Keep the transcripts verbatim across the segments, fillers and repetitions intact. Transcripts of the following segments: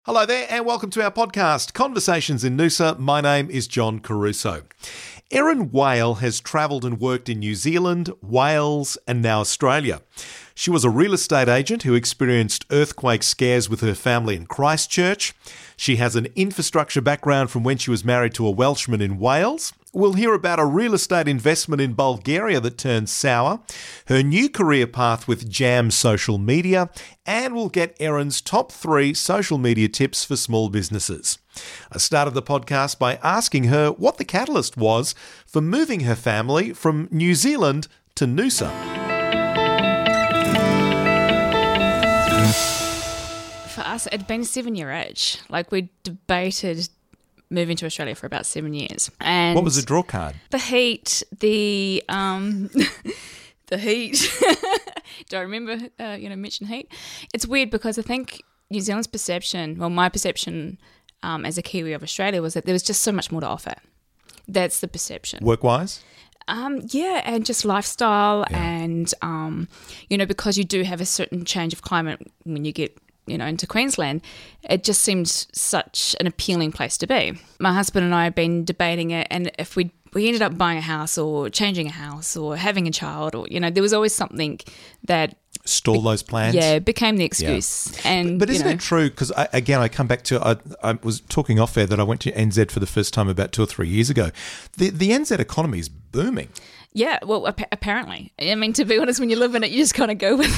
Hello there and welcome to our podcast, Conversations in Noosa. My name is John Caruso. Erin Whale has travelled and worked in New Zealand, Wales and now Australia. She was a real estate agent who experienced earthquake scares with her family in Christchurch. She has an infrastructure background from when she was married to a Welshman in Wales. We'll hear about a real estate investment in Bulgaria that turned sour, her new career path with Jam Social Media, and we'll get Erin's top three social media tips for small businesses. I started the podcast by asking her what the catalyst was for moving her family from New Zealand to Noosa. For us, it'd been a seven-year itch. Like, we debated moving to Australia for about seven years. And what was the draw card? The heat, the um, the heat. Do I remember, uh, you know, mention heat? It's weird because I think New Zealand's perception, well, my perception um, as a Kiwi of Australia was that there was just so much more to offer. That's the perception. Work-wise? Um, yeah, and just lifestyle Yeah. and, um, you know, because you do have a certain change of climate when you get you know, into Queensland, it just seemed such an appealing place to be. My husband and I have been debating it, and if we we ended up buying a house or changing a house or having a child, or, you know, there was always something that Stall those plans? Yeah, became the excuse. Yeah. And But isn't you know, it true? Because, again, I come back to, I, I was talking off air that I went to N Z for the first time about two or three years ago. The, the N Z economy is booming. Yeah, well, ap- apparently. I mean, to be honest, when you live in it, you just kind of go with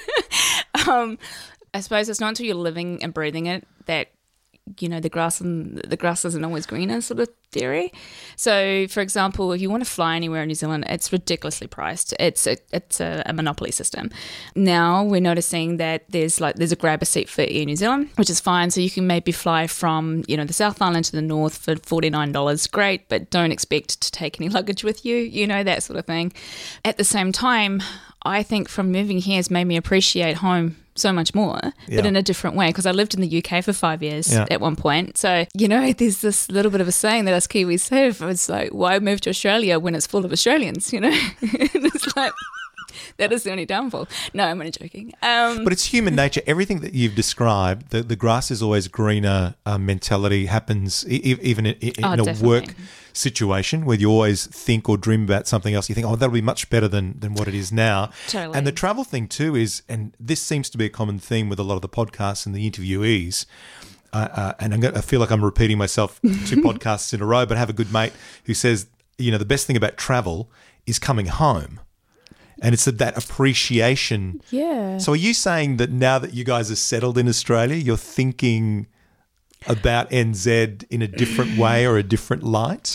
it. um, I suppose it's not until you're living and breathing it that, you know, the grass and the grass isn't always greener sort of theory. So, for example, if you want to fly anywhere in New Zealand, it's ridiculously priced. It's a, it's a, a monopoly system. Now we're noticing that there's like there's a grab a seat for Air New Zealand, which is fine. So you can maybe fly from, you know, the South Island to the north for forty-nine dollars. Great, but don't expect to take any luggage with you, you know, that sort of thing. At the same time, I think from moving here has made me appreciate home so much more, Yeah. but in a different way, because I lived in the U K for five years Yeah. at one point. So, you know, there's this little bit of a saying that us Kiwis have. It's like, why move to Australia when it's full of Australians, you know? It's like, that is the only downfall. No, I'm only joking. Um, But it's human nature. Everything that you've described, the, the grass is always greener uh, mentality happens e- e- even in, in Oh, a definitely. work situation where you always think or dream about something else. You think, oh, that'll be much better than, than what it is now. Totally. And the travel thing too is, and this seems to be a common theme with a lot of the podcasts and the interviewees, uh, uh, and I'm gonna, I feel like I'm repeating myself two podcasts in a row, but I have a good mate who says, you know, the best thing about travel is coming home. And it's that appreciation. yeah. So are you saying that now that you guys are settled in Australia, you're thinking about N Z in a different way or a different light?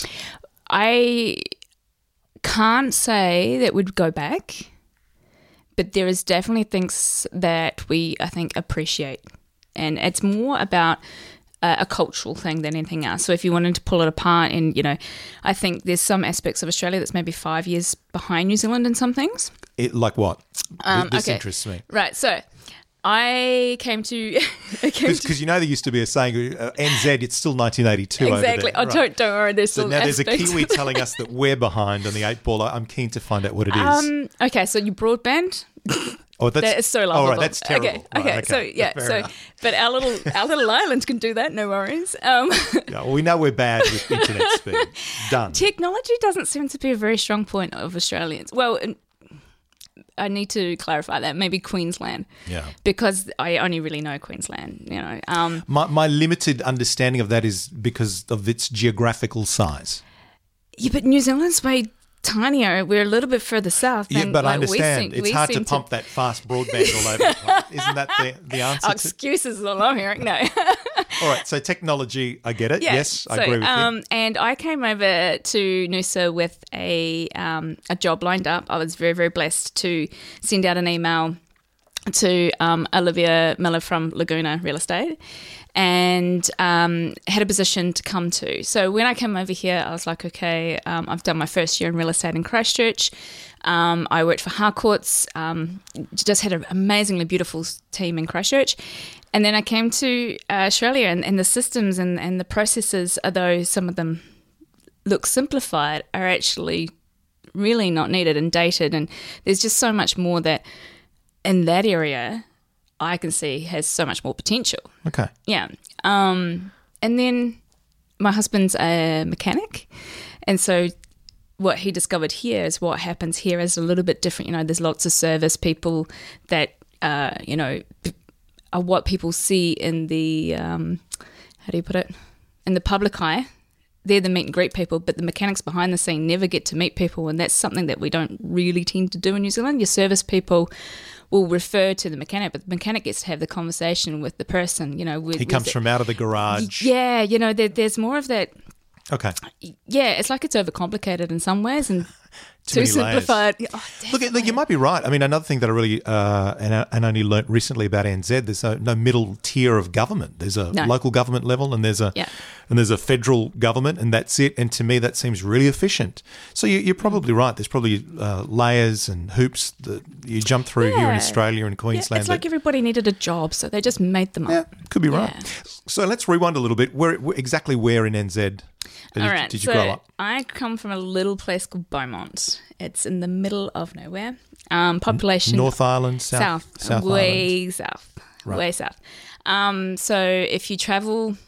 I can't say that we'd go back, but there is definitely things that we, I think, appreciate. And it's more about a, a cultural thing than anything else. So if you wanted to pull it apart, and, you know, I think there's some aspects of Australia that's maybe five years behind New Zealand in some things. It, like what? Um, this okay. interests me. Right, so I came to... I came to Because you know there used to be a saying, uh, N Z, it's still nineteen eighty-two exactly. over there. Oh, don't, don't worry, there's So still now there's a aspects Kiwi of that. telling us that we're behind on the eight ball. I'm keen to find out what it is. Um, okay, so your broadband... oh, that's, That is so lovable. Oh, right, that's terrible. Okay, Right, okay, so yeah, fair so enough. but our little our little island can do that, no worries. Um, Yeah, well, we know we're bad with internet speed. Done. technology doesn't seem to be a very strong point of Australians. Well, and I need to clarify that. Maybe Queensland, Yeah. because I only really know Queensland. You know, um, My, my limited understanding of that is because of its geographical size. yeah, but New Zealand's way tinier. We're a little bit further south. Yeah, than, but I like, we understand. seem- it's we hard to seem pump that fast broadband all over the place. Isn't that the, the answer? Oh, to, excuses is all I'm hearing. No. all right, so technology, I get it. Yeah. Yes, I So, agree with um, you. And I came over to Noosa with a um, a job lined up. I was very, very blessed to send out an email to um, Olivia Miller from Laguna Real Estate, and um, had a position to come to. So when I came over here, I was like, okay, um, I've done my first year in real estate in Christchurch. Um, I worked for Harcourts, um, just had an amazingly beautiful team in Christchurch. And then I came to uh, Australia, and, and the systems and, and the processes, although some of them look simplified, are actually really not needed and dated. And there's just so much more that in that area I can see has so much more potential. Okay. Yeah. Um, and then my husband's a mechanic, and so what he discovered here is what happens here is a little bit different. You know, there's lots of service people that, uh, you know, are what people see in the, um, how do you put it, in the public eye. They're the meet and greet people, but the mechanics behind the scene never get to meet people, and that's something that we don't really tend to do in New Zealand. Your service people will refer to the mechanic, but the mechanic gets to have the conversation with the person. You know, with, He comes with from out of the garage. Yeah, you know, there, there's more of that. Okay. Yeah, it's like it's overcomplicated in some ways and Too too many layers. simplified. Oh, Look, look, you might be right. I mean, another thing that I really uh, and, and only learnt recently about N Z, there's no, no middle tier of government. There's a No. local government level, and there's a Yeah. and there's a federal government, and that's it. And to me, that seems really efficient. So you, you're probably right. There's probably uh, layers and hoops that you jump through here in Yeah. Australia and Yeah, Queensland. it's like that- everybody needed a job, so they just made them yeah, up. could be right. Yeah. So let's rewind a little bit. Where, where exactly where in N Z did, All you- right, did you so grow up? I come from a little place called Beaumont. It's in the middle of nowhere. Um, population North Island, South, south, South Island. way south, Right. way south. Um, so if you travel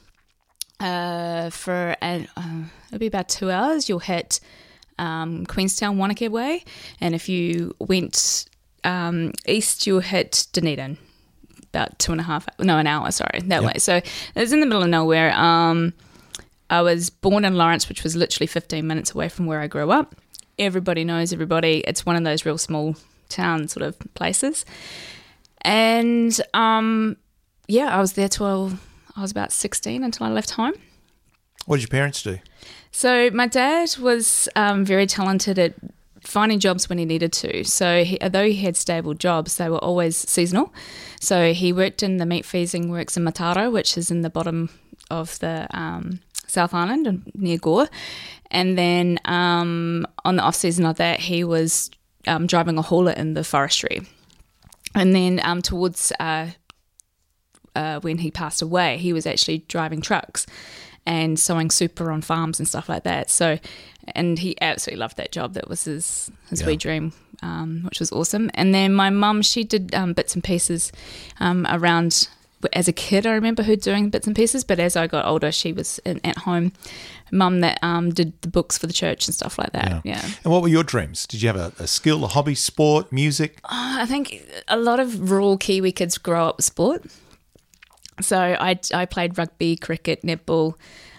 uh, for an, uh, it'll be about two hours, you'll hit um, Queenstown, Wanaka Way, and if you went um, east, you'll hit Dunedin. About two and a half, no, an hour, sorry, that Yep. way. So it's in the middle of nowhere. Um, I was born in Lawrence, which was literally fifteen minutes away from where I grew up. Everybody knows everybody. It's one of those real small town sort of places. And um, yeah, I was there till I was about sixteen until I left home. What did your parents do? So my dad was um, very talented at finding jobs when he needed to. So he, although he had stable jobs, they were always seasonal. So he worked in the meat freezing works in Mataro, which is in the bottom of the um, South Island and near Gore. And then um, on the off season of that, he was um, driving a hauler in the forestry. And then um, towards uh, uh, when he passed away, he was actually driving trucks and sowing super on farms and stuff like that. So, and he absolutely loved that job. That was his his Yeah. wee dream, um, which was awesome. And then my mum, she did um, bits and pieces um, around. As a kid, I remember her doing bits and pieces, but as I got older, she was in, at home. Mum that um, did the books for the church and stuff like that. Yeah. And what were your dreams? Did you have a, a skill, a hobby, sport, music? I think a lot of rural Kiwi kids grow up with sport. So I, I played rugby, cricket, netball.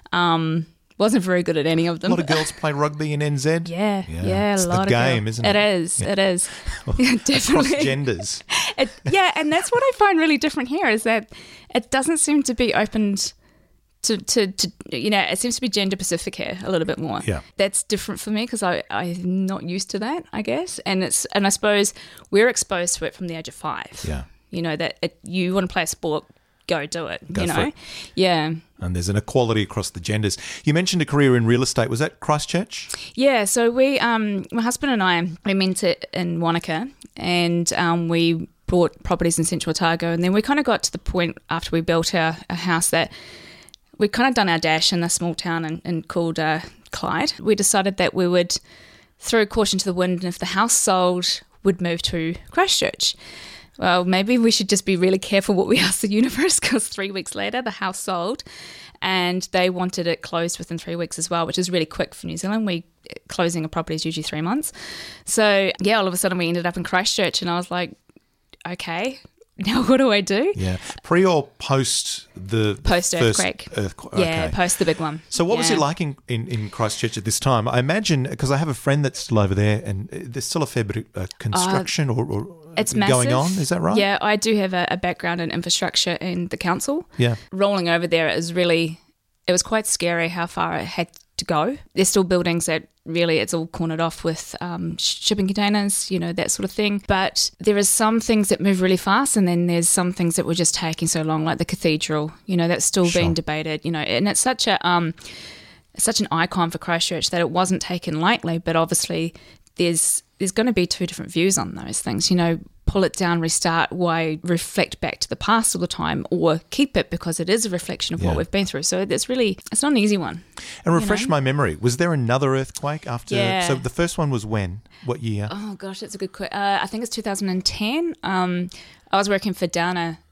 Um, wasn't very good at any of A them. lot of girls play rugby in N Z. Yeah, Yeah. yeah, It's a the lot of game, girls. isn't it? It is, it is. Yeah, Across definitely. genders. It, yeah, and that's what I find really different here is that it doesn't seem to be opened to, to, to you know, it seems to be gender specific here a little bit more. Yeah. That's different for me because I I'm not used to that, I guess. And it's and I suppose we're exposed to it from the age of five. Yeah. You know, that it, you want to play a sport, go do it. Go you for know? it. Yeah. And there's an equality across the genders. You mentioned a career in real estate. Was that Christchurch? Yeah, so we, um, my husband and I, we met it in Wanaka, and um, we bought properties in Central Otago, and then we kind of got to the point after we built our, our house that we'd kind of done our dash in a small town in, in called uh, Clyde. We decided that we would throw caution to the wind, and if the house sold, we'd move to Christchurch. Well, maybe we should just be really careful what we ask the universe, because three weeks later the house sold and they wanted it closed within three weeks as well, which is really quick for New Zealand. We closing a property is usually three months. So yeah, all of a sudden we ended up in Christchurch, and I was like, okay, now what do I do? Yeah. Pre or post the Post first earthquake. earthquake? Yeah, Okay. post the big one. So what was Yeah. it like in, in, in Christchurch at this time? I imagine, because I have a friend that's still over there, and there's still a fair bit of uh, construction or, or It's going massive. on. Is that right? Yeah, I do have a, a background in infrastructure in the council. Yeah. Rolling over there is really, it was quite scary how far it had to go. There's still buildings that really it's all cornered off with um, shipping containers, you know, that sort of thing. But there is some things that move really fast, and then there's some things that were just taking so long, like the cathedral, you know, that's still Sure. being debated, you know, and it's such a um, such an icon for Christchurch that it wasn't taken lightly. But obviously there's there's going to be two different views on those things, you know, pull it down, restart, why reflect back to the past all the time, or keep it because it is a reflection of Yeah. what we've been through. So it's really, it's not an easy one. And refresh know? my memory. Was there another earthquake after? Yeah. So the first one was when? What year? Oh gosh, that's a good question. Uh, I think it's two thousand ten. Um, I was working for Downer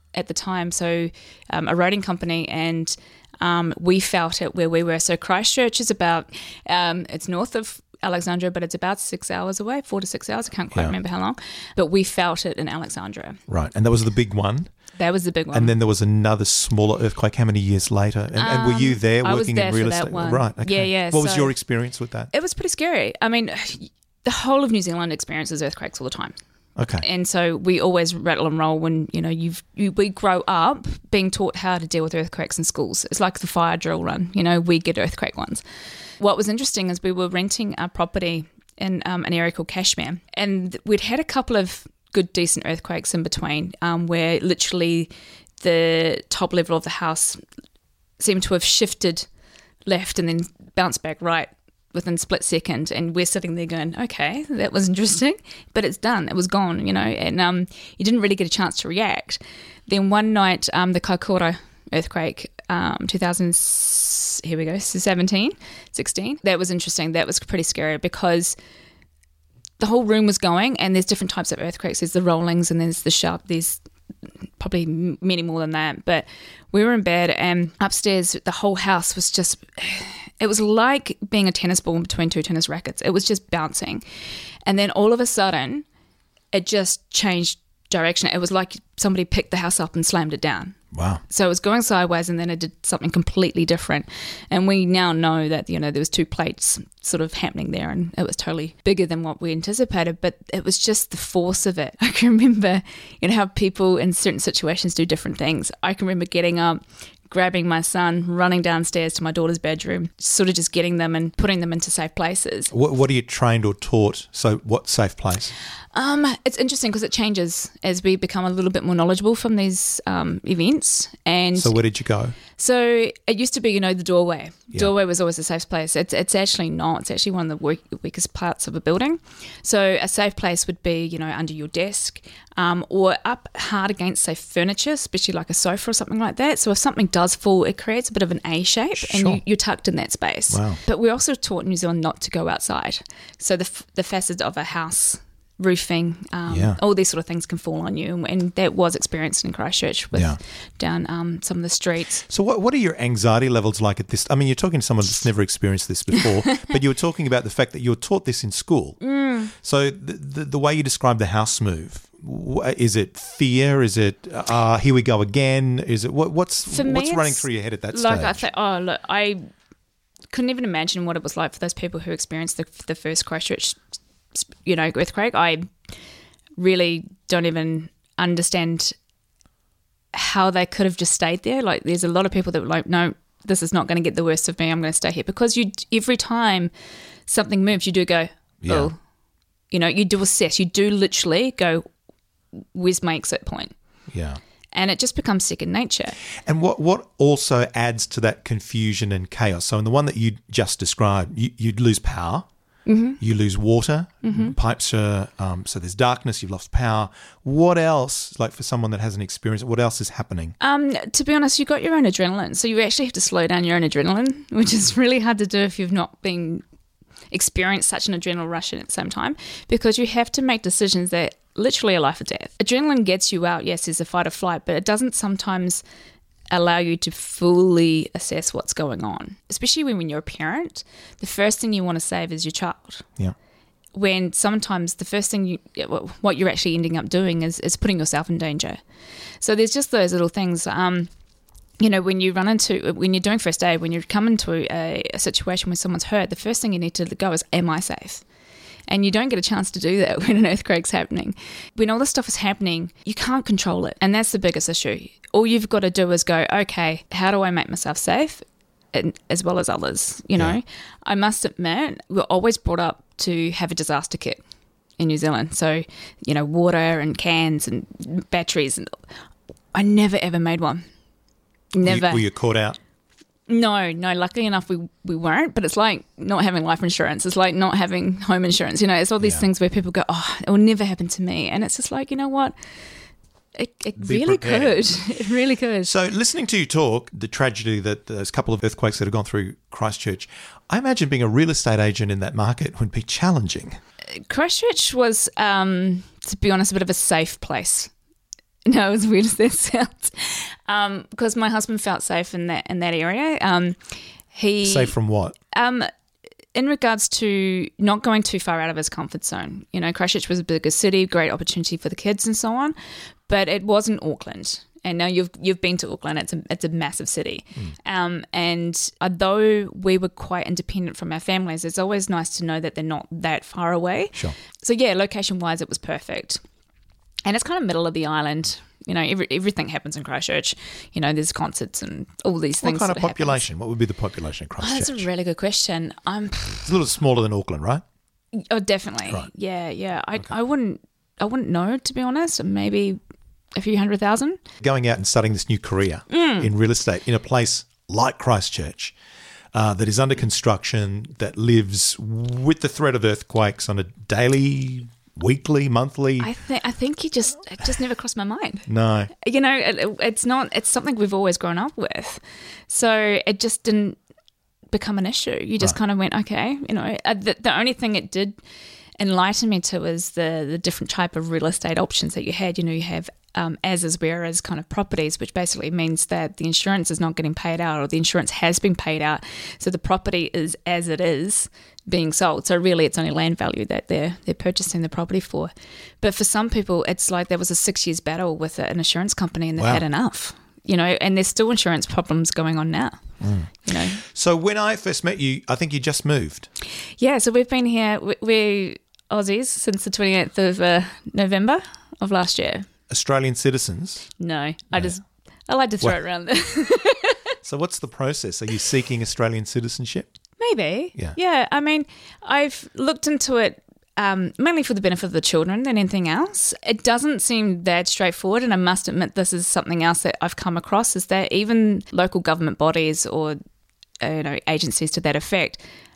at the time, so um, a roading company, and um, we felt it where we were. So Christchurch is about, um, it's north of Alexandria, but it's about six hours away, four to six hours. I can't quite Yeah. remember how long, but we felt it in Alexandria. Right. And that was the big one. That was the big one. And then there was another smaller earthquake. How many years later? And, and were you there I was working there in real for that estate? one. Right. Okay. Yeah, yeah, What was so- your experience with that? It was pretty scary. I mean, the whole of New Zealand experiences earthquakes all the time. Okay. And so we always rattle and roll when, you know, you've, you, we grow up being taught how to deal with earthquakes in schools. It's like the fire drill run, you know, we get earthquake ones. What was interesting is we were renting a property in um, an area called Cashmere, and we'd had a couple of good, decent earthquakes in between um, where literally the top level of the house seemed to have shifted left and then bounced back right within a split second, and we're sitting there going, okay, that was interesting, but it's done, it was gone, you know, and um, you didn't really get a chance to react. Then one night, um, the Kaikoura earthquake, um, two thousand, here we go, seventeen, sixteen, that was interesting, that was pretty scary because the whole room was going, and there's different types of earthquakes, there's the rollings and there's the sharp, there's probably many more than that, but we were in bed and upstairs the whole house was just, it was like being a tennis ball between two tennis rackets. It was just bouncing, and then all of a sudden it just changed direction. It was like somebody picked the house up and slammed it down. Wow. So it was going sideways, and then it did something completely different. And we now know that, you know, there was two plates sort of happening there, and it was totally bigger than what we anticipated. But it was just the force of it. I can remember, you know, how people in certain situations do different things. I can remember getting up, grabbing my son, running downstairs to my daughter's bedroom, sort of just getting them and putting them into safe places. What, what are you trained or taught? So what safe place? Um, it's interesting because it changes as we become a little bit more knowledgeable from these um, events. And So where did you go? so it used to be, you know, the doorway. Yeah. Doorway was always a safe place. It's it's actually not. It's actually one of the weak, weakest parts of a building. So a safe place would be, you know, under your desk um, or up hard against, say, furniture, especially like a sofa or something like that. So if something does fall, it creates a bit of an A shape, and Sure. you, you're tucked in that space. Wow. But we're also taught in New Zealand not to go outside. So the f- the facets of a house, roofing, um, Yeah. all these sort of things can fall on you, and that was experienced in Christchurch with Yeah. down um, some of the streets. So what what are your anxiety levels like at this? I mean, you're talking to someone that's never experienced this before, but you were talking about the fact that you were taught this in school. Mm. So the, the, the way you describe the house move, wh- is it fear? Is it, uh, here we go again? Is it, what, what's For me, what's running it's through your head at that Like stage? I think, oh look, I couldn't even imagine what it was like for those people who experienced the the first Christchurch, you know, earthquake. I really don't even understand how they could have just stayed there. Like, there's a lot of people that were like, no, this is not going to get the worst of me. I'm going to stay here, because you every time something moves, you do go, Yeah. oh, you know, you do assess. You do literally go, where's my exit point? Yeah. And it just becomes second nature. And what, what also adds to that confusion and chaos? So in the one that you just described, you, you'd lose power, mm-hmm. you lose water, mm-hmm. pipes are, um, so there's darkness, you've lost power. What else, like for someone that hasn't experienced it, what else is happening? Um, to be honest, you got your own adrenaline. So you actually have to slow down your own adrenaline, which is really hard to do if you've not been experienced such an adrenaline rush at the same time, because you have to make decisions that literally are life or death. Adrenaline gets you out, yes, there's a fight or flight, but it doesn't sometimes allow you to fully assess what's going on. Especially when, when you're a parent, the first thing you want to save is your child. Yeah. When sometimes the first thing you, what you're actually ending up doing is, is putting yourself in danger. So there's just those little things. Um, you know, when you run into, when you're doing first aid, when you come into a, a situation where someone's hurt, the first thing you need to go is, am I safe? And you don't get a chance to do that when an earthquake's happening. When all this stuff is happening, you can't control it. And that's the biggest issue. All you've got to do is go, okay, how do I make myself safe? And, as well as others, you know. Yeah. I must admit, we're always brought up to have a disaster kit in New Zealand. So, you know, water and cans and batteries. And I never ever made one. Never. Were you, were you caught out? No, no. Luckily enough, we, we weren't. But it's like not having life insurance. It's like not having home insurance. You know, it's all these Yeah. things where people go, oh, it will never happen to me. And it's just like, you know what? It, it Be really prepared. could. It really could. So listening to you talk, the tragedy that those couple of earthquakes that have gone through Christchurch, I imagine being a real estate agent in that market would be challenging. Christchurch was, um, to be honest, a bit of a safe place. No, as weird as that sounds. Um, because my husband felt safe in that in that area. Um, he Safe from what? Um, in regards to not going too far out of his comfort zone. You know, Christchurch was a bigger city, great opportunity for the kids and so on, but it wasn't Auckland. And now you've you've been to Auckland. It's a it's a massive city, mm. um, and although we were quite independent from our families, it's always nice to know that they're not that far away. Sure. So yeah, location wise, it was perfect. And it's kind of middle of the island. You know, every, everything happens in Christchurch. You know, there's concerts and all these things. What kind of sort population? Happens. What would be the population in Christchurch? Oh, that's a really good question. Um, it's a little smaller than Auckland, right? Oh, definitely. Right. Yeah, yeah. I okay. I wouldn't I wouldn't know, to be honest. Maybe a few hundred thousand. Going out and starting this new career mm. in real estate in a place like Christchurch uh, that is under construction, that lives with the threat of earthquakes on a daily, weekly, monthly. I think I think you just it just never crossed my mind. No, you know, it, it's not. It's something we've always grown up with, so it just didn't become an issue. You just right. kind of went, okay, you know. Uh, the, the only thing it did enlighten me to was the the different type of real estate options that you had. You know, you have um, as is whereas kind of properties, which basically means that the insurance is not getting paid out, or the insurance has been paid out, so the property is as it is being sold. So really it's only land value that they're they're purchasing the property for. But for some people it's like there was a six years battle with an insurance company and they've wow. had enough. You know, and there's still insurance problems going on now. Mm. You know. So when I first met you, I think you just moved. Yeah, so we've been here, we're Aussies since the twenty-eighth of uh, November of last year. Australian citizens? No, no. I just I like to throw well, it around there. So what's the process? Are you seeking Australian citizenship? Maybe. Yeah. Yeah. I mean, I've looked into it um, mainly for the benefit of the children than anything else. It doesn't seem that straightforward, and I must admit this is something else that I've come across, is that even local government bodies or uh, you know agencies to that effect,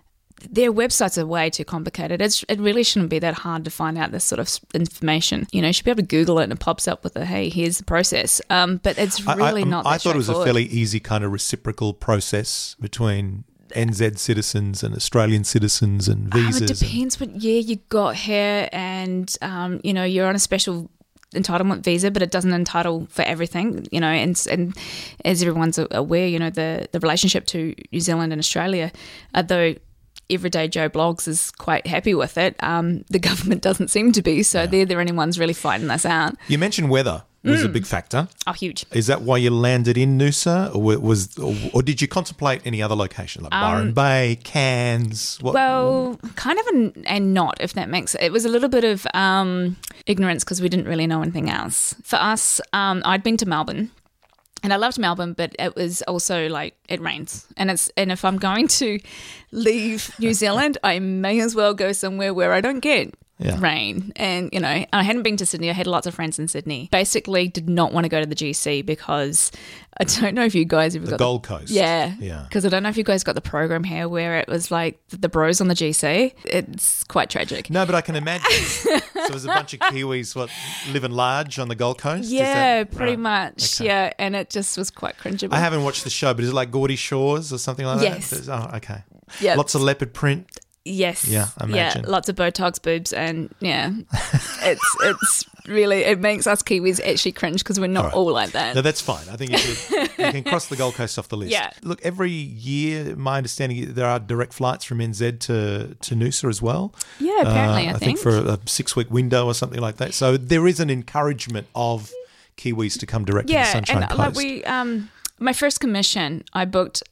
their websites are way too complicated. It's, it really shouldn't be that hard to find out this sort of information. You know, you should be able to Google it and it pops up with a, hey, here's the process. Um, but it's really I, I, not that I thought it was a fairly straightforward. easy kind of reciprocal process between N Z citizens and Australian citizens and visas. Um, it depends what year you got here, and, um, you know, you're on a special entitlement visa, but it doesn't entitle for everything, you know, and and as everyone's aware, you know, the, the relationship to New Zealand and Australia, although Everyday Joe Blogs is quite happy with it, um, the government doesn't seem to be, so yeah. they're the only ones really fighting us out. You mentioned weather was mm. a big factor. Oh, huge. Is that why you landed in Noosa, or was, or, or did you contemplate any other location, like Byron um, Bay, Cairns? What, well, kind of an, and not, if that makes it. It was a little bit of um, ignorance because we didn't really know anything else. For us, um, I'd been to Melbourne. And I loved Melbourne, but it was also like it rains, and it's and if I'm going to leave New Zealand, I may as well go somewhere where I don't get yeah. rain. And you know, I hadn't been to Sydney. I had lots of friends in Sydney. Basically, did not want to go to the G C because I don't know if you guys have the got Gold the, Coast. Yeah, yeah. Because I don't know if you guys got the program here where it was like the bros on the G C. It's quite tragic. No, but I can imagine. So there's a bunch of Kiwis what living large on the Gold Coast. Yeah, that, pretty right. much. Okay. Yeah, and it just was quite cringeable. I haven't watched the show, but is it like Geordie Shores or something like yes. that? Yes. Oh, okay. Yep. Lots of leopard print. Yes. Yeah, I imagine. Yeah, lots of Botox boobs, and yeah, it's it's really, it makes us Kiwis actually cringe because we're not all, right. all like that. No, that's fine. I think you, should, you can cross the Gold Coast off the list. Yeah. Look, every year, my understanding, there are direct flights from N Z to, to Noosa as well. Yeah, apparently, uh, I, I think. think for a six-week window or something like that. So there is an encouragement of Kiwis to come direct yeah, to the Sunshine and Coast. Like we, um, my first commission, I booked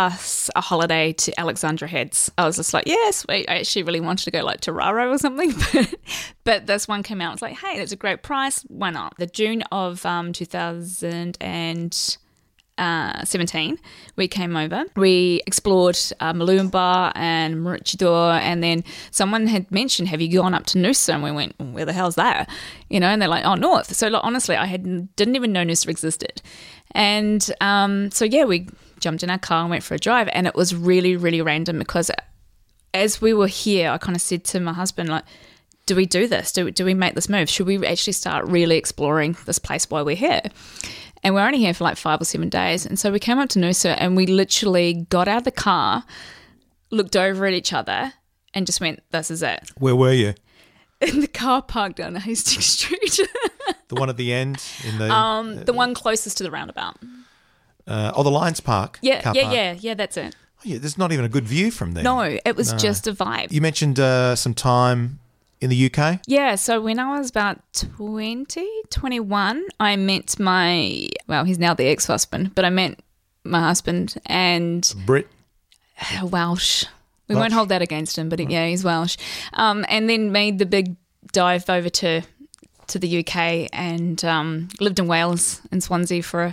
us a holiday to Alexandra Heads. I was just like, yeah, sweet. I actually really wanted to go like to Raro or something, but, but this one came out. It's like, hey, it's a great price. Why not? The June of um, two thousand seventeen, we came over. We explored uh, Mooloolaba and Maroochydore, and then someone had mentioned, have you gone up to Noosa? And we went, where the hell's that? You know, and they're like, oh, north. So like, honestly, I had didn't even know Noosa existed. And um, so, yeah, we jumped in our car and went for a drive, and it was really, really random because as we were here, I kind of said to my husband, like, do we do this? Do, do we make this move? Should we actually start really exploring this place while we're here? And we're only here for like five or seven days. And so we came up to Noosa and we literally got out of the car, looked over at each other and just went, this is it. Where were you? in the car park down Hastings Street. The one at the end in the um, the one closest to the roundabout. Uh, oh, the Lions Park. Yeah, car yeah, park. yeah, yeah. That's it. Oh, yeah, there's not even a good view from there. No, it was No. just a vibe. You mentioned uh, some time in the U K. Yeah, so when I was about twenty, twenty-one, I met my, well, he's now the ex-husband, but I met my husband and Brit. uh, Welsh. We Welsh. won't hold that against him, but yeah, he's Welsh. Um, and then made the big dive over to to the U K and um, lived in Wales, in Swansea for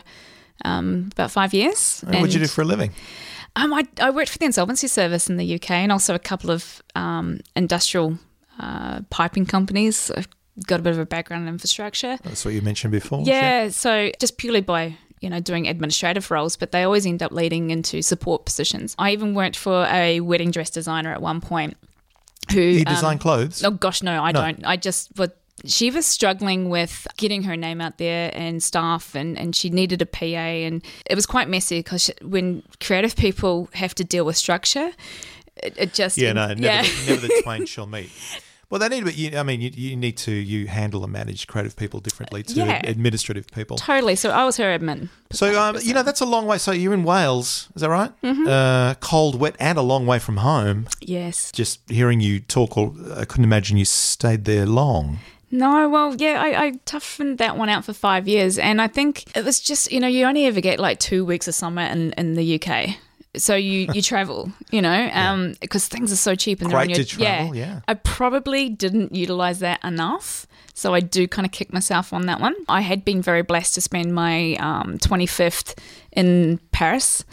um, about five years. What did you do for a living? Um, I, I worked for the Insolvency Service in the U K and also a couple of um, industrial uh, piping companies. I've got a bit of a background in infrastructure. That's what you mentioned before. Yeah, so just purely by, you know, doing administrative roles, but they always end up leading into support positions. I even worked for a wedding dress designer at one point who... You design um, clothes? Oh, gosh, no, I No. don't. I just... But she was struggling with getting her name out there and staff, and, and she needed a P A, and it was quite messy because when creative people have to deal with structure, it, it just... Yeah, no, never, yeah. The, never the twain shall meet. Well, they need, but you, I mean, you, you need to you handle and manage creative people differently to Yeah. administrative people. Totally. So I was her admin. So, um, you know, that's a long way. So you're in Wales, is that right? Mm-hmm. Uh, cold, wet, and a long way from home. Yes. Just hearing you talk, or I couldn't imagine you stayed there long. No, well, yeah, I, I toughened that one out for five years. And I think it was just, you know, you only ever get like two weeks of summer in, in the U K. So you, you travel, you know, um, because things are so cheap. And they're on Great your, to travel, yeah. I probably didn't utilise that enough. So I do kind of kick myself on that one. I had been very blessed to spend my um, twenty-fifth in Paris.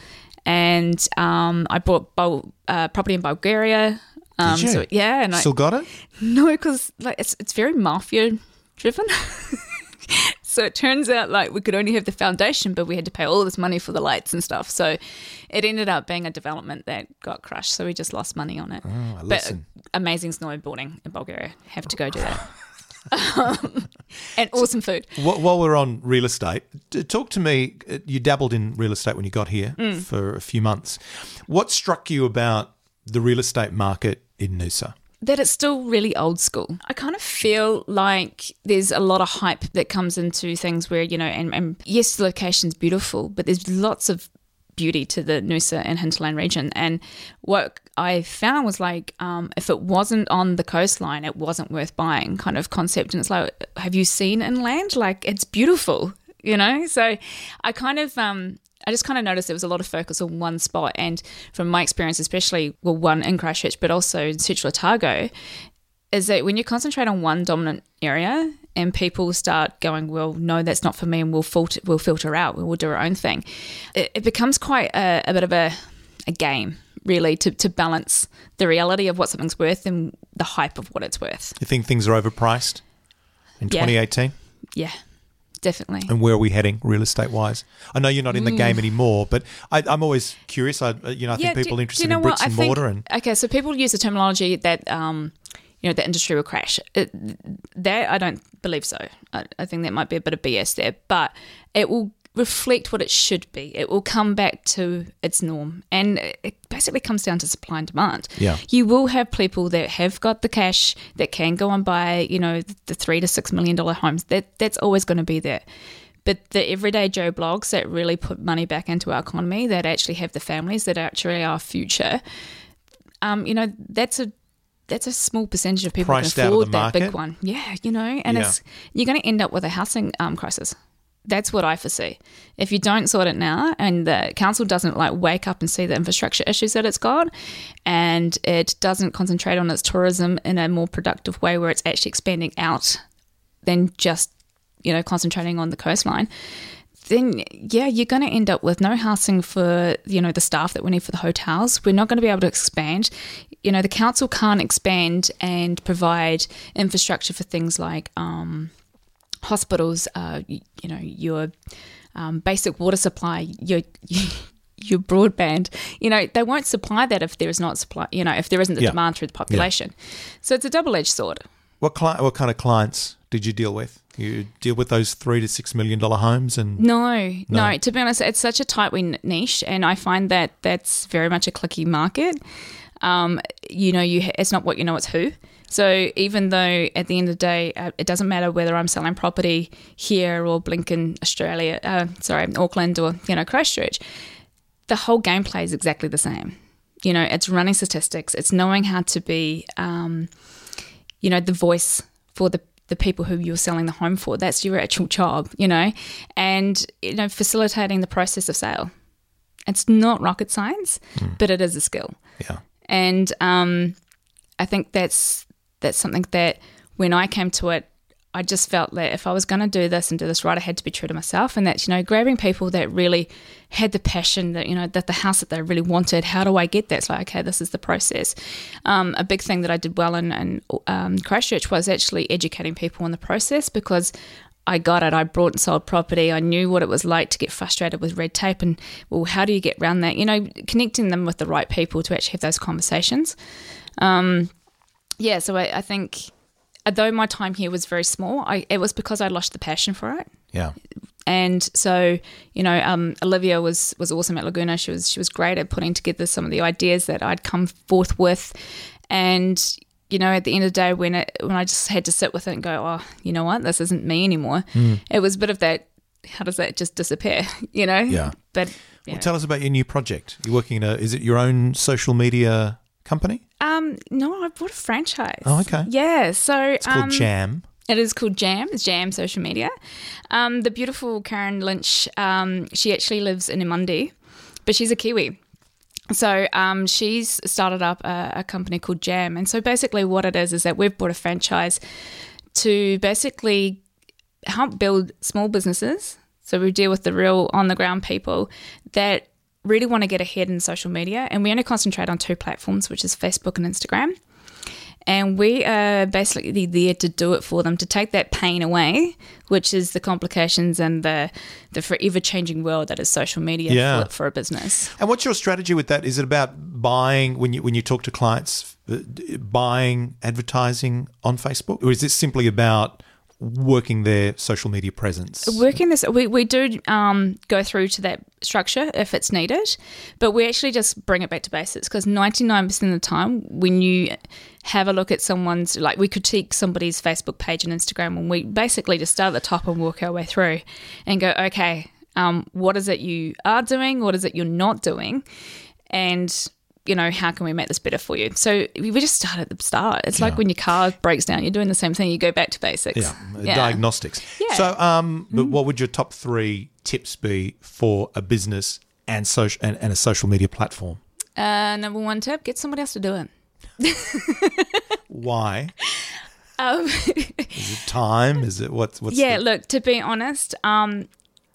And um, I bought Bul- uh, property in Bulgaria. Um, Did you? So, yeah. And I, Still got it? No, because like it's it's very mafia driven. So it turns out like we could only have the foundation, but we had to pay all this money for the lights and stuff. So it ended up being a development that got crushed. So we just lost money on it. Oh, but listen. amazing snowboarding in Bulgaria. Have to go do that. um, and awesome food. Wh- While we're on real estate, d- talk to me. uh, You dabbled in real estate when you got here Mm. for a few months. What struck you about the real estate market in Noosa? That it's still really old school. I kind of feel like there's a lot of hype that comes into things where, you know, and, and yes, the location's beautiful, but there's lots of beauty to the Noosa and hinterland region. And what I found was like, um, if it wasn't on the coastline, it wasn't worth buying kind of concept. And it's like, have you seen inland? Like, it's beautiful, you know? So I kind of... Um, I just kind of noticed there was a lot of focus on one spot. And from my experience, especially, well, one in Christchurch, but also in Central Otago, is that when you concentrate on one dominant area and people start going, well, no, that's not for me, and we'll filter, we'll filter out, we'll do our own thing, it, it becomes quite a, a bit of a, a game, really, to, to balance the reality of what something's worth and the hype of what it's worth. You think things are overpriced in Yeah. twenty eighteen? Yeah, definitely. And where are we heading real estate wise? I know you're not in the game anymore, but I, I'm always curious. I, you know, I think do- people do are interested you know in what? bricks I and think- mortar. And Okay, so people use the terminology that, um, you know, the industry will crash. It, that I don't believe so. I, I think that might be a bit of B S there, but it will reflect what it should be. It will come back to its norm, and it basically comes down to supply and demand. Yeah. You will have people that have got the cash that can go and buy, you know, the three to six million dollar homes. That that's always going to be there. But the everyday Joe blogs that really put money back into our economy, that actually have the families that are actually our future, um, you know, that's a that's a small percentage of people Priced can out of afford the that market? big one. Yeah, you know, and Yeah. it's you're going to end up with a housing um, crisis. That's what I foresee. If you don't sort it now, and the council doesn't like wake up and see the infrastructure issues that it's got, and it doesn't concentrate on its tourism in a more productive way where it's actually expanding out than just, you know, concentrating on the coastline, then yeah, you're going to end up with no housing for, you know, the staff that we need for the hotels. We're not going to be able to expand. You know, the council can't expand and provide infrastructure for things like um, hospitals, uh, you, you know, your um, basic water supply, your your broadband. You know, they won't supply that if there is not supply. You know, if there isn't the Yeah. demand through the population. So it's a double-edged sword. what cli- what kind of clients did you deal with? You deal with those three to six million dollar homes, and No, No. no, To be honest, it's such a tight niche, and I find that that's very much a clicky market. um, you know, you ha- it's not what you know, it's who. So even though at the end of the day, uh, it doesn't matter whether I'm selling property here or Blinken, Australia, uh, sorry, Auckland or, you know, Christchurch, the whole gameplay is exactly the same. You know, it's running statistics. It's knowing how to be, um, you know, the voice for the, the people who you're selling the home for. That's your actual job, you know, and, you know, facilitating the process of sale. It's not rocket science, mm. but it is a skill. Yeah. And um, I think that's that's something that when I came to it, I just felt that if I was going to do this and do this right, I had to be true to myself. And that's, you know, grabbing people that really had the passion, that, you know, that the house that they really wanted. How do I get that? It's like, okay, this is the process. Um, a big thing that I did well in, in um, Christchurch was actually educating people on the process, because I got it. I brought and sold property. I knew what it was like to get frustrated with red tape, and, well, how do you get around that? You know, connecting them with the right people to actually have those conversations. Um, yeah, so I, I think, although my time here was very small, I, it was because I lost the passion for it. Yeah. And so, you know, um, Olivia was was awesome at Laguna. She was she was great at putting together some of the ideas that I'd come forth with. And, you know, at the end of the day, when it, when I just had to sit with it and go, oh, you know what, this isn't me anymore. Mm. It was a bit of that, how does that just disappear, you know? Yeah. But well, tell us about your new project. You're working in a, is it your own social media company? Um, no, I bought a franchise. Oh, okay. Yeah, so it's called um, Jam. It is called Jam. It's Jam Social Media. Um, the beautiful Karen Lynch, um, she actually lives in Emundi, but she's a Kiwi. So um, she's started up a, a company called Jam, and so basically what it is is that we've bought a franchise to basically help build small businesses. So we deal with the real on the ground people that really want to get ahead in social media, and we only concentrate on two platforms, which is Facebook and Instagram. And we are basically there to do it for them, to take that pain away, which is the complications and the the forever changing world that is social media yeah. for, for a business. And what's your strategy with that? Is it about buying, when you when you talk to clients, buying advertising on Facebook, or is it simply about working their social media presence? Working this, we, we do um, go through to that structure if it's needed, but we actually just bring it back to basics, because ninety-nine percent of the time when you have a look at someone's, like we critique somebody's Facebook page and Instagram, and we basically just start at the top and work our way through and go, okay, um, what is it you are doing? What is it you're not doing? And you know, how can we make this better for you? So we just start at the start. It's yeah. like when your car breaks down, you're doing the same thing. You go back to basics. Yeah, yeah. Diagnostics. Yeah. So, um, but what would your top three tips be for a business and social and, and a social media platform? Uh, number one tip: get somebody else to do it. Why? Um, is it time? Is it what's what's? Yeah, the- look. To be honest, um,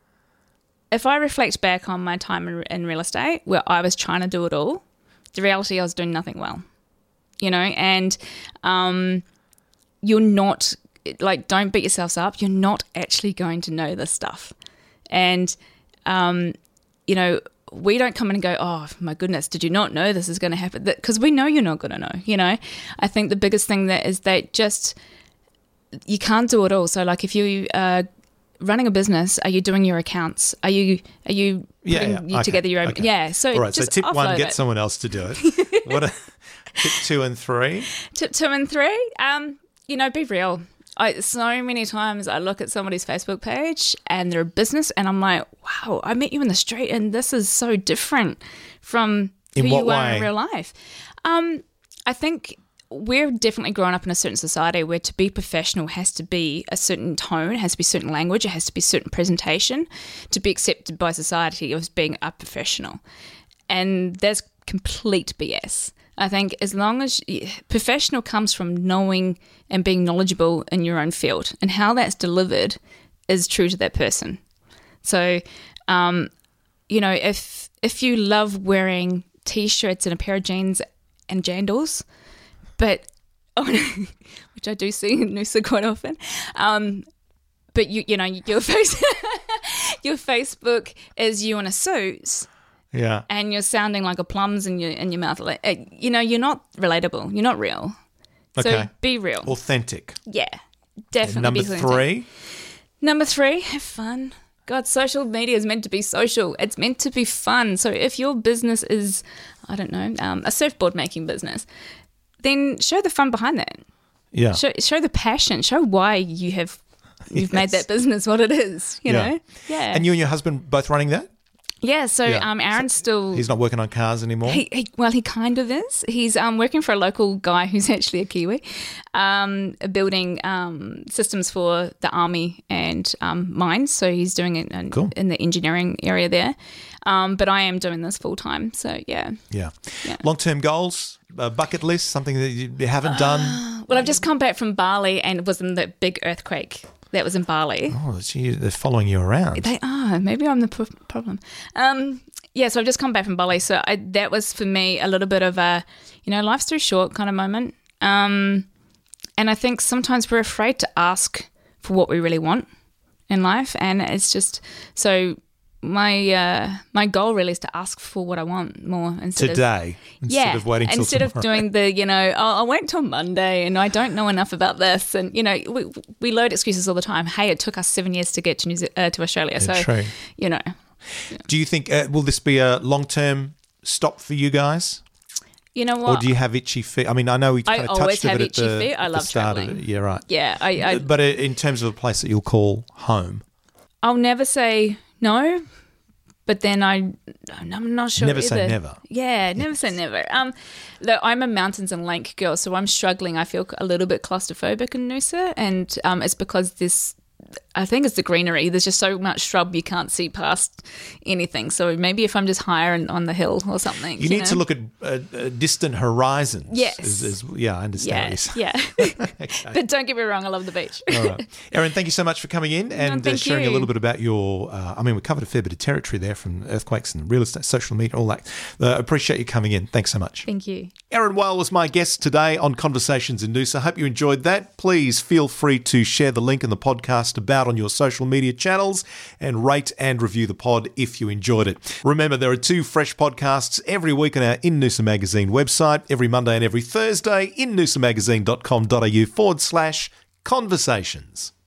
if I reflect back on my time in, in real estate, where I was trying to do it all, the reality I was doing nothing well, you know, and um, you're not, like, don't beat yourselves up. You're not actually going to know this stuff. And, um, you know, we don't come in and go, oh, my goodness, did you not know this is going to happen? Because we know you're not going to know, you know. I think the biggest thing that is that just, you can't do it all. So, like, if you uh running a business, are you doing your accounts? Are you are you yeah, putting yeah. you Okay. together your own? Okay. Yeah. So all right. So just tip one: offload get it. someone else to do it. What? Are, tip two and three. Tip two and three. Um, you know, be real. I so many times I look at somebody's Facebook page and their business, and I'm like, wow, I met you in the street, and this is so different from who In what you are way? in real life. Um, I think we're definitely grown up in a certain society where to be professional has to be a certain tone, has to be certain language, it has to be certain presentation to be accepted by society as being a professional. And that's complete B S. I think as long as you, professional comes from knowing and being knowledgeable in your own field, and how that's delivered is true to that person. So, um, you know, if if you love wearing T-shirts and a pair of jeans and jandals, but oh, which I do see in Noosa quite often. Um, but you, you know, your face, your Facebook is you in a suit, yeah, and you're sounding like a plums in your in your mouth. Like, uh, you know, you're not relatable. You're not real. Okay. So be real. Authentic. Yeah, definitely. And number be authentic. three. Number three, have fun. God, social media is meant to be social. It's meant to be fun. So if your business is, I don't know, um, a surfboard making business, then show the fun behind that. Yeah. Show, show the passion. Show why you have you've Yes. made that business what it is. You Yeah. know. Yeah. And you and your husband both running that? yeah. So Yeah. um, Aaron's still. He's not working on cars anymore? He, he, well, he kind of is. He's um, working for a local guy who's actually a Kiwi, um, building um, systems for the army and um, mines. So he's doing it in, Cool. in the engineering area there. Um, but I am doing this full time. So yeah. Yeah. Yeah. Long-term goals, a bucket list, something that you you haven't done? Well, I've just come back from Bali and was in the big earthquake that was in Bali. Oh, gee, they're following you around. They are. Maybe I'm the pro- problem. Um, yeah, so I've just come back from Bali. So I, that was for me a little bit of a, you know, life's too short kind of moment. Um, and I think sometimes we're afraid to ask for what we really want in life. And it's just, so my uh, my goal really is to ask for what I want more instead of Today, instead yeah, of waiting till instead of tomorrow. doing the, you know, oh, I'll wait till Monday and I don't know enough about this. And, you know, we, we load excuses all the time. Hey, it took us seven years to get to New Ze- uh, to Australia. So, true. you know, Do you think, uh, will this be a long-term stop for you guys? you know Or what? do you have itchy feet? I mean, I know we I kind of always touched a have bit at itchy the, feet. I at the love start of travelling. it. Yeah, right. yeah, I, I, But uh, in terms of a place that you'll call home, I'll never say no, but then I, I'm not sure never either. say never. Yeah, never say never. Um, look, I'm a mountains and lake girl, so I'm struggling. I feel a little bit claustrophobic in Noosa, and um, it's because this, I think it's the greenery. There's just so much shrub you can't see past anything. So maybe if I'm just higher and on the hill or something. You, You, need know? to look at uh, uh, distant horizons. Yes. Is, is, yeah, I understand what Yeah, you're saying. yeah. But don't get me wrong, I love the beach. All right. Erin, thank you so much for coming in and uh, thank sharing a you. little bit about your, uh, I mean, we covered a fair bit of territory there from earthquakes and real estate, social media, all that. Uh, appreciate you coming in. Thanks so much. Thank you. Erin Whale was my guest today on Conversations in Noosa. Hope you enjoyed that. Please feel free to share the link in the podcast about on your social media channels and rate and review the pod if you enjoyed it. Remember, there are two fresh podcasts every week on our In Noosa Magazine website, every Monday and every Thursday, in noosamagazine.com.au forward slash conversations.